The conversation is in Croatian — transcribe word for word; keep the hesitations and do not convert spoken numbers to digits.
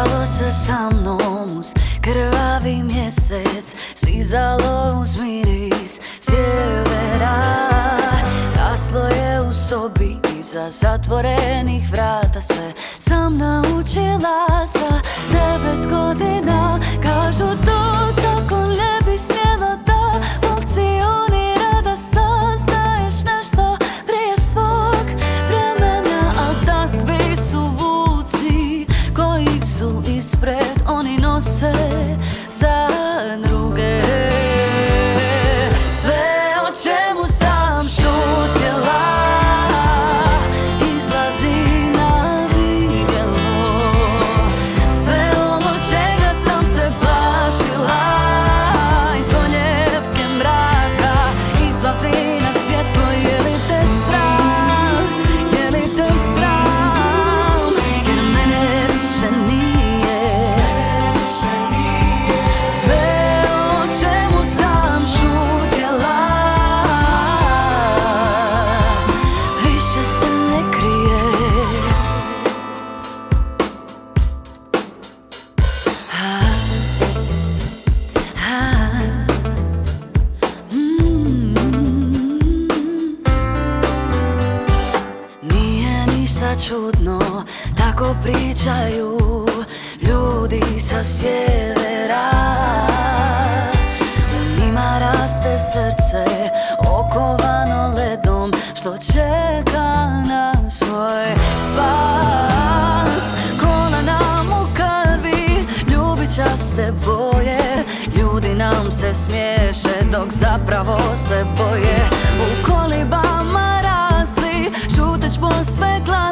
Šetalo se sa mnom uz krvavi mjesec, stizalo uz miris sjevera. Raslo je u sobi iza zatvorenih vrata, sve sam naučila sa devet godina. Kažu to tako ne bi smjelo da funkcionira, da saznaješ nešto prije svog vremena. A takvi su vuci koji su ispred, oni nose za druge. Sve o čemu sam šutjela izlazi na vidjelo. Sve ono čega sam se plašila iz gonjevke mraka izlazi na svjetlo. Je li te sram, je li te sram, jer mene više nije. Sve o čemu sam šutjela više se ne krije. Ha, ha, mm. Nije ništa čudno, tako pričaju ljudi sa sjevera. U njima raste srce okovano ledom, što čeka na svoj spas. Kola nam u krvi, ljubičaste boje, ljudi nam se smiješe dok zapravo se boje. U kolibama rasli, šuteć po sve glas.